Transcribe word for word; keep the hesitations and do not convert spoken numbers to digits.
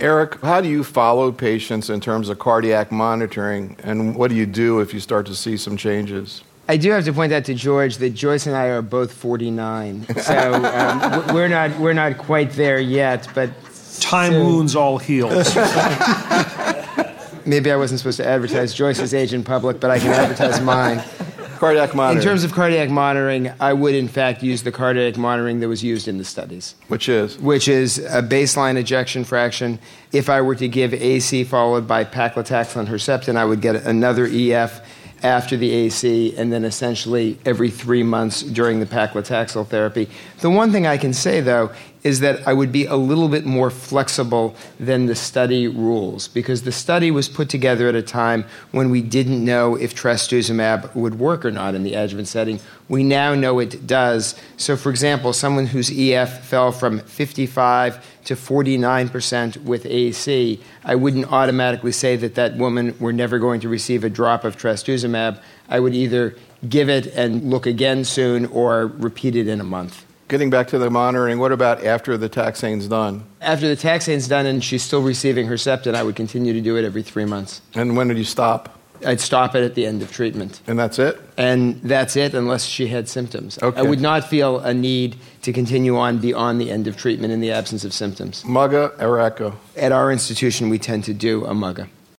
Eric, how do you follow patients in terms of cardiac monitoring, and what do you do if you start to see some changes? I do have to point out to George that Joyce and I are both forty-nine, so um, we're not we're not quite there yet. But time soon. Wounds all healed. Maybe I wasn't supposed to advertise Joyce's age in public, but I can advertise mine. Cardiac monitoring. In terms of cardiac monitoring, I would in fact use the cardiac monitoring that was used in the studies. Which is? Which is a baseline ejection fraction. If I were to give A C followed by paclitaxel and Herceptin, I would get another E F after the A C, and then essentially every three months during the paclitaxel therapy. The one thing I can say, though, is that I would be a little bit more flexible than the study rules, because the study was put together at a time when we didn't know if trastuzumab would work or not in the adjuvant setting. We now know it does. So, for example, someone whose E F fell from fifty-five to forty-nine percent with A C, I wouldn't automatically say that that woman were never going to receive a drop of trastuzumab. I would either give it and look again soon or repeat it in a month. Getting back to the monitoring, what about after the taxane's done? After the taxane's done and she's still receiving Herceptin, I would continue to do it every three months. And when did you stop? I'd stop it at the end of treatment. And that's it? And that's it, unless she had symptoms. Okay. I would not feel a need to continue on beyond the end of treatment in the absence of symptoms. MUGA or ECHO? At our institution, we tend to do a MUGA.